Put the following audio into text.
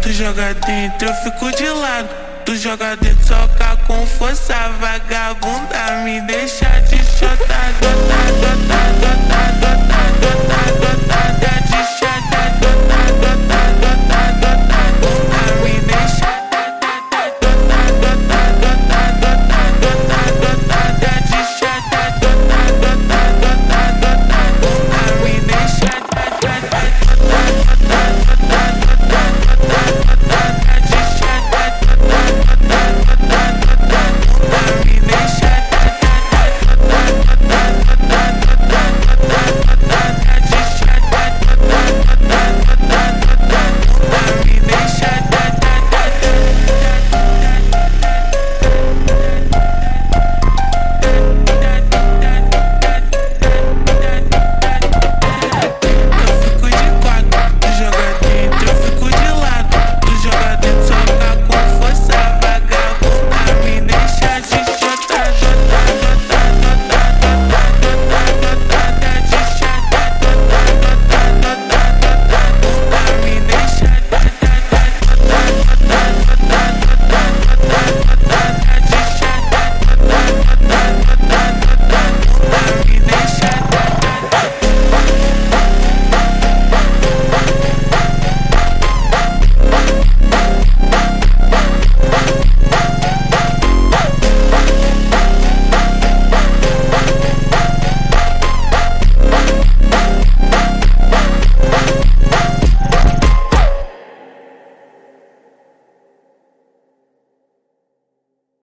Tu joga dentro, eu fico de lado. Tu joga dentro, soca com força. Vagabunda, me deixa de chotar. Dotada de